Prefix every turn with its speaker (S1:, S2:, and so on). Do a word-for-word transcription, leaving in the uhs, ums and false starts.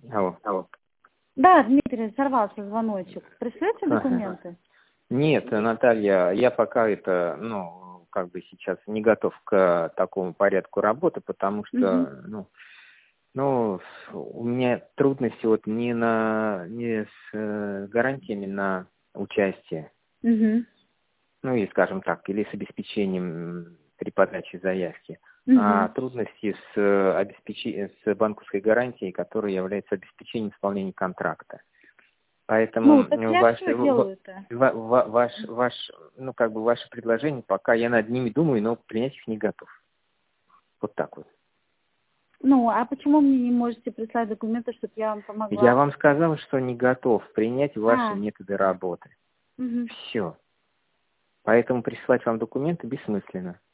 S1: Алло.
S2: Алло. Да, Дмитрий, сорвался звоночек. Пришлете
S1: Ага.
S2: документы?
S1: Нет, Наталья, я пока это, ну, как бы сейчас не готов к такому порядку работы, потому что,
S2: Угу.
S1: ну, ну, у меня трудности вот не на, не с э, гарантиями на участие,
S2: Угу.
S1: ну, и, скажем так, или с обеспечением при подаче заявки, а
S2: Угу.
S1: трудности с, э, обеспечи... с банковской гарантией, которая является обеспечением исполнения контракта.
S2: Ну,
S1: Поэтому
S2: так я
S1: ваш,
S2: что делаю-то?
S1: ва- ва- ваш, ваш, ну, как бы ваши предложения, пока я над ними думаю, но принять их не готов. Вот так вот.
S2: Ну, а почему мне не можете прислать документы, чтобы я вам
S1: Я
S2: помогла?
S1: вам сказал, что не готов принять ваши
S2: А,
S1: методы работы.
S2: угу.
S1: Все. Поэтому присылать вам документы бессмысленно.